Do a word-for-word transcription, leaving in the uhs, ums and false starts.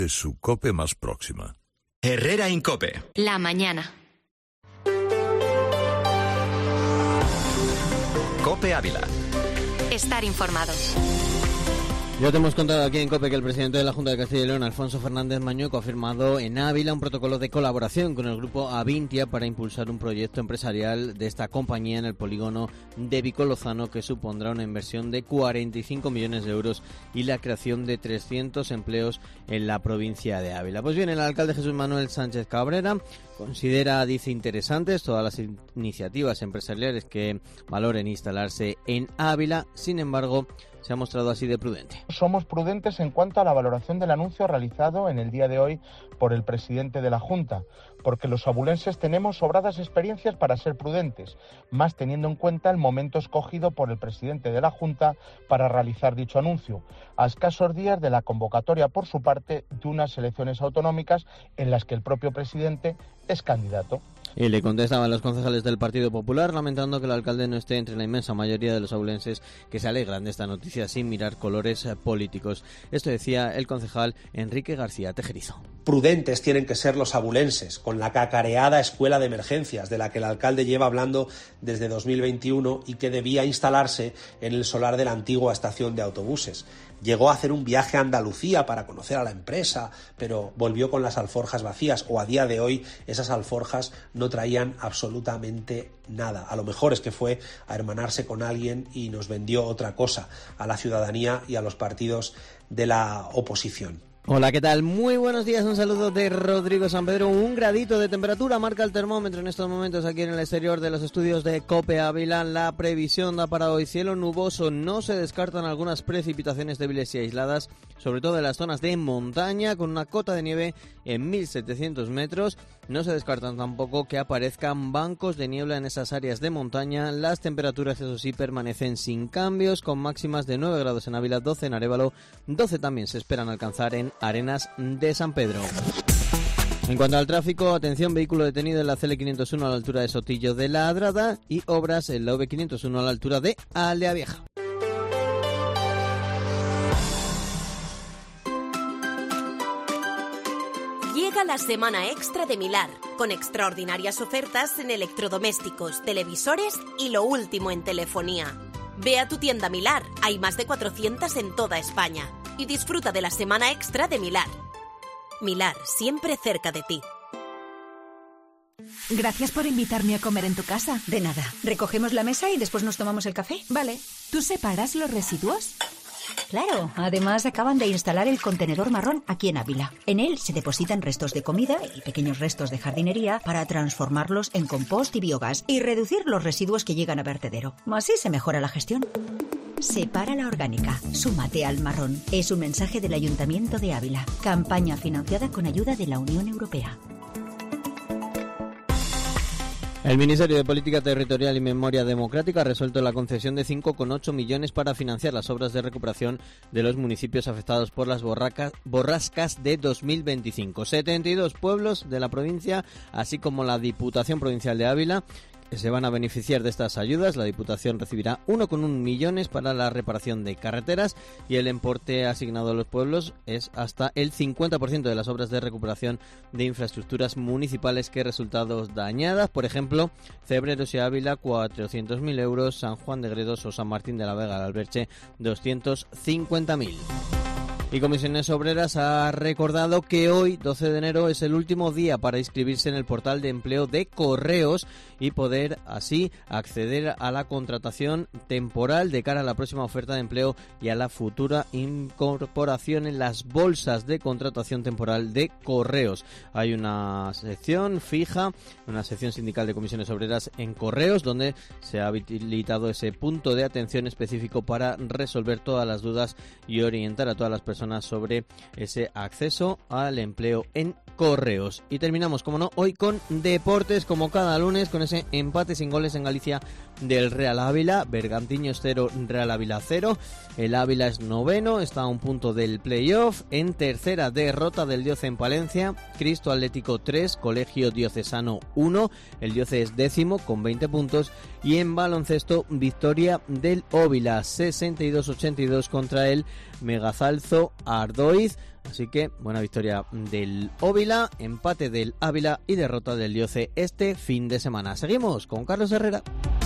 Es su COPE más próxima. Herrera Incope. La mañana. COPE Ávila. Estar informados. Ya te hemos contado aquí en COPE que el presidente de la Junta de Castilla y León, Alfonso Fernández Mañueco, ha firmado en Ávila un protocolo de colaboración con el grupo Avintia para impulsar un proyecto empresarial de esta compañía en el polígono de Vicolozano que supondrá una inversión de cuarenta y cinco millones de euros y la creación de trescientos empleos en la provincia de Ávila. Pues bien, el alcalde Jesús Manuel Sánchez Cabrera considera, dice, interesantes todas las iniciativas empresariales que valoren instalarse en Ávila. Sin embargo, se ha mostrado así de prudente. Somos prudentes en cuanto a la valoración del anuncio realizado en el día de hoy por el presidente de la Junta, porque los abulenses tenemos sobradas experiencias para ser prudentes, más teniendo en cuenta el momento escogido por el presidente de la Junta para realizar dicho anuncio, a escasos días de la convocatoria por su parte de unas elecciones autonómicas en las que el propio presidente es candidato. Y le contestaban los concejales del Partido Popular lamentando que el alcalde no esté entre la inmensa mayoría de los abulenses que se alegran de esta noticia sin mirar colores políticos. Esto decía el concejal Enrique García Tejerizo. Prudentes tienen que ser los abulenses con la cacareada escuela de emergencias de la que el alcalde lleva hablando desde dos mil veintiuno y que debía instalarse en el solar de la antigua estación de autobuses. Llegó a hacer un viaje a Andalucía para conocer a la empresa, pero volvió con las alforjas vacías, o a día de hoy esas alforjas no traían absolutamente nada. A lo mejor es que fue a hermanarse con alguien y nos vendió otra cosa a la ciudadanía y a los partidos de la oposición. Hola, ¿qué tal? Muy buenos días, un saludo de Rodrigo San Pedro. Un gradito de temperatura marca el termómetro en estos momentos aquí en el exterior de los estudios de COPE Ávila. La previsión da para hoy cielo nuboso, no se descartan algunas precipitaciones débiles y aisladas, sobre todo en las zonas de montaña, con una cota de nieve en mil setecientos metros. No se descartan tampoco que aparezcan bancos de niebla en esas áreas de montaña. Las temperaturas, eso sí, permanecen sin cambios, con máximas de nueve grados en Ávila, doce en Arévalo, doce también se esperan alcanzar en Arenas de San Pedro. En cuanto al tráfico, atención, vehículo detenido en la C L quinientos uno a la altura de Sotillo de la Adrada y obras en la V quinientos uno a la altura de Aldea Vieja. Llega la semana extra de Milar, con extraordinarias ofertas en electrodomésticos, televisores y lo último en telefonía. Ve a tu tienda Milar, hay más de cuatrocientas en toda España. Y disfruta de la semana extra de Milar. Milar, siempre cerca de ti. Gracias por invitarme a comer en tu casa. De nada. ¿Recogemos la mesa y después nos tomamos el café? Vale. ¿Tú separas los residuos? Claro. Además, acaban de instalar el contenedor marrón aquí en Ávila. En él se depositan restos de comida y pequeños restos de jardinería para transformarlos en compost y biogás y reducir los residuos que llegan a vertedero. Así se mejora la gestión. Separa la orgánica, súmate al marrón. Es un mensaje del Ayuntamiento de Ávila. Campaña financiada con ayuda de la Unión Europea. El Ministerio de Política Territorial y Memoria Democrática ha resuelto la concesión de cinco coma ocho millones para financiar las obras de recuperación de los municipios afectados por las borracas, borrascas de dos mil veinticinco. setenta y dos pueblos de la provincia, así como la Diputación Provincial de Ávila, se van a beneficiar de estas ayudas. La Diputación recibirá uno coma uno millones para la reparación de carreteras y el importe asignado a los pueblos es hasta el cincuenta por ciento de las obras de recuperación de infraestructuras municipales que resultados dañadas. Por ejemplo, Cebreros y Ávila, cuatrocientos mil euros, San Juan de Gredos o San Martín de la Vega de Alberche, doscientos cincuenta mil. Y Comisiones Obreras ha recordado que hoy, doce de enero, es el último día para inscribirse en el portal de empleo de Correos y poder así acceder a la contratación temporal de cara a la próxima oferta de empleo y a la futura incorporación en las bolsas de contratación temporal de Correos. Hay una sección fija, una sección sindical de Comisiones Obreras en Correos, donde se ha habilitado ese punto de atención específico para resolver todas las dudas y orientar a todas las personas sobre ese acceso al empleo en Correos. Y terminamos, como no, hoy con deportes, como cada lunes, con ese empate sin goles en Galicia del Real Ávila. Bergantiños cero, Real Ávila cero. El Ávila es noveno, está a un punto del playoff. En tercera, derrota del Dioce en Palencia. Cristo Atlético tres, Colegio Diocesano uno. El Dioce es décimo con veinte puntos. Y en baloncesto, victoria del Óvila sesenta y dos a ochenta y dos contra el Megazalzo Ardoiz. Así que buena victoria del Óvila, empate del Ávila y derrota del Dioce este fin de semana. Seguimos con Carlos Herrera.